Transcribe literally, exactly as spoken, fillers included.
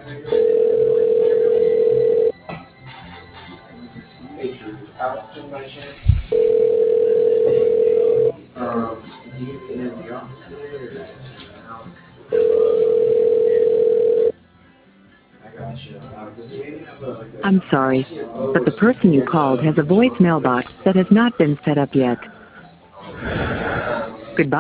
Hey, Drew, Allison by chance? Um, is he in the office today or is he out? I got you. Uh, does he maybe have a, like a? I'm sorry, but Oh, the so you person can you get called the, has a the phone voicemail number? box that has not been set up yet.